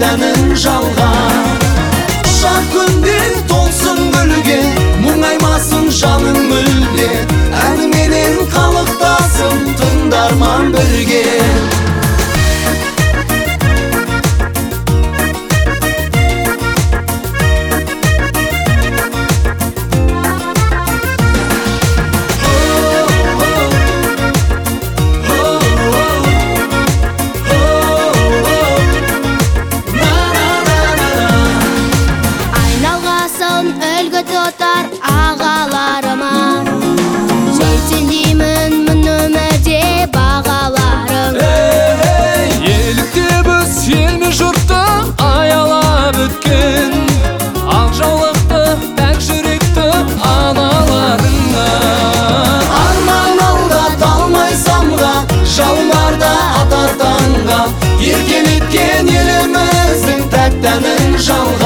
тәнің жалға. Шақ күндер толсын гүлге, мұңаймасын жаның мүлде, әніменен қалықтасын тыңдарман бірге. Үлгі тұтар ағаларыма, жетсін деймін мұн өмірде бағаларың. Елікте біз елме жұртты аялап өткен, ақ жаулықты, пәк жүректі аналарыңа. Арман алда талмай самға, жауларда атар таңға, еркелеткен еліміздің тәк тәнің жалға.